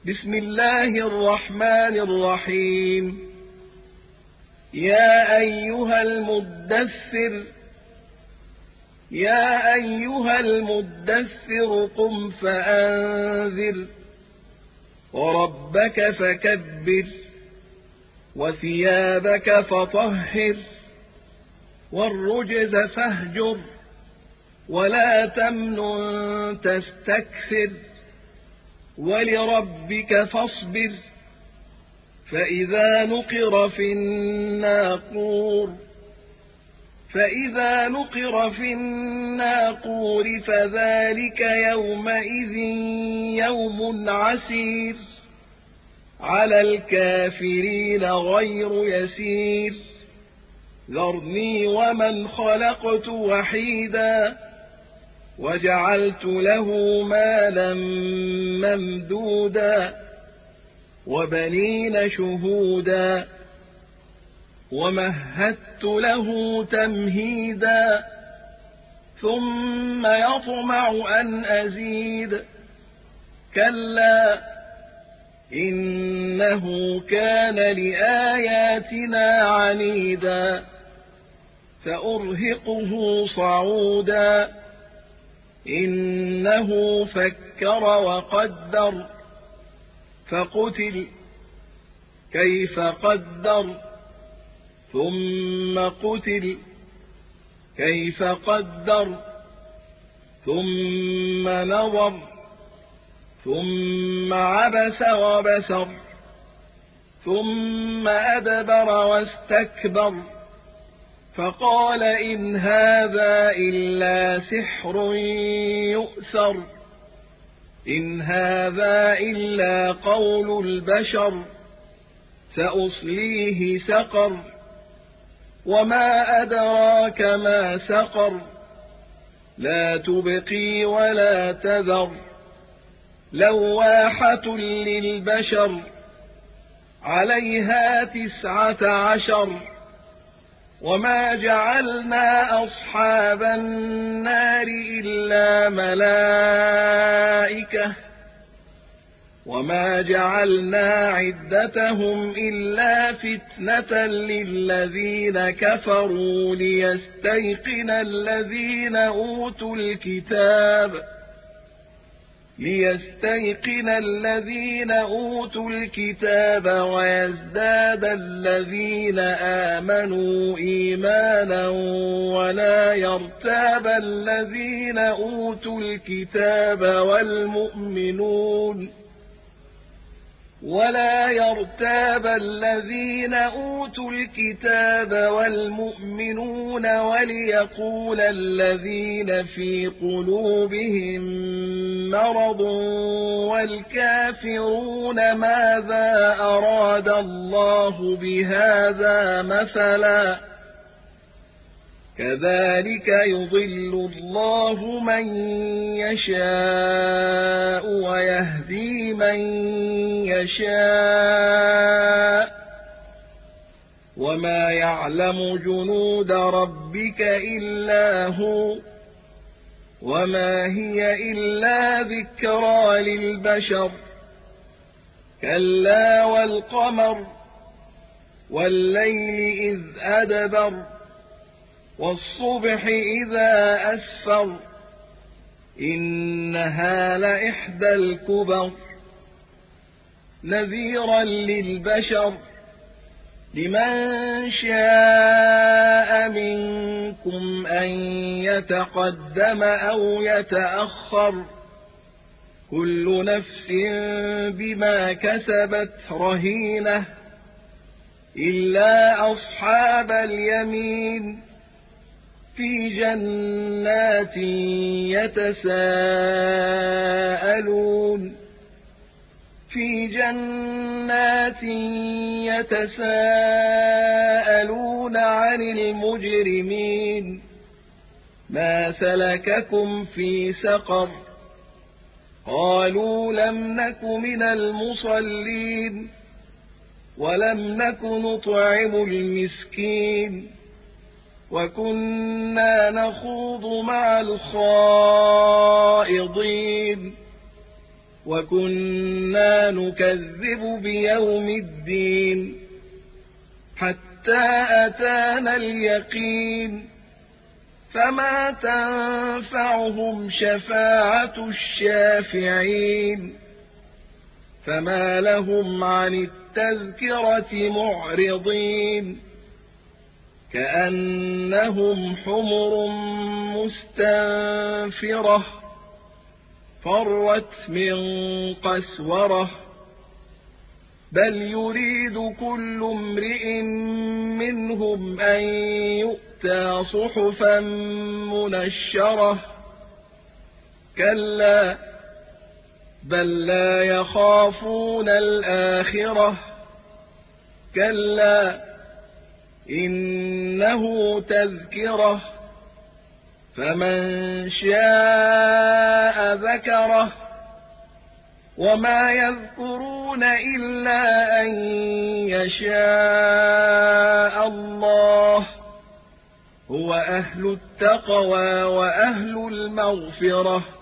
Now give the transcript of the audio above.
بسم الله الرحمن الرحيم يا أيها المدثر قم فأنذر وربك فكبر وثيابك فطهر والرجز فاهجر ولا تمنن تستكثر ولربك فاصبر فإذا نقر في الناقور فذلك يومئذ يوم عسير على الكافرين غير يسير ذرني ومن خلقت وحيدا وجعلت له مالا ممدودا وبنين شهودا ومهدت له تمهيدا ثم يطمع أن أزيد كلا إنه كان لآياتنا عنيدا سأرهقه صعودا إنه فكر وقدر فقتل كيف قدر ثم قتل كيف قدر ثم نظر ثم عبس وبسر ثم أدبر واستكبر فقال إن هذا إلا سحر يؤثر إن هذا إلا قول البشر سأصليه سقر وما أدراك ما سقر لا تبقي ولا تذر لواحة للبشر عليها 19 وما جعلنا أصحاب النار إلا ملائكة وما جعلنا عدتهم إلا فتنة للذين كفروا ليستيقن الذين أوتوا الكتاب ويزداد الذين آمنوا إيمانا ولا يرتاب الذين أوتوا الكتاب والمؤمنون وليقول الذين في قلوبهم مرض والكافرون ماذا أراد الله بهذا مثلا كذلك يضل الله من يشاء ويهدي من يشاء وما يعلم جنود ربك إلا هو وما هي إلا ذكرى للبشر كلا والقمر والليل إذ أدبر والصبح إذا أسفر إنها لإحدى الكبر نذيرا للبشر لمن شاء منكم أن يتقدم أو يتأخر كل نفس بما كسبت رهينة إلا أصحاب اليمين في جنات يتساءلون عن المجرمين ما سلككم في سقر قالوا لم نك من المصلين ولم نك نطعم المسكين وكنا نخوض مع الخائضين وكنا نكذب بيوم الدين حتى أتانا اليقين فما تنفعهم شفاعة الشافعين فما لهم عن التذكرة معرضين كأنهم حمر مستنفرة فرت من قسورة بل يريد كل امرئ منهم أن يؤتى صحفا منشرة كلا بل لا يخافون الآخرة كلا إنه تذكرة فمن شاء ذكره وما يذكرون إلا أن يشاء الله هو أهل التقوى وأهل المغفرة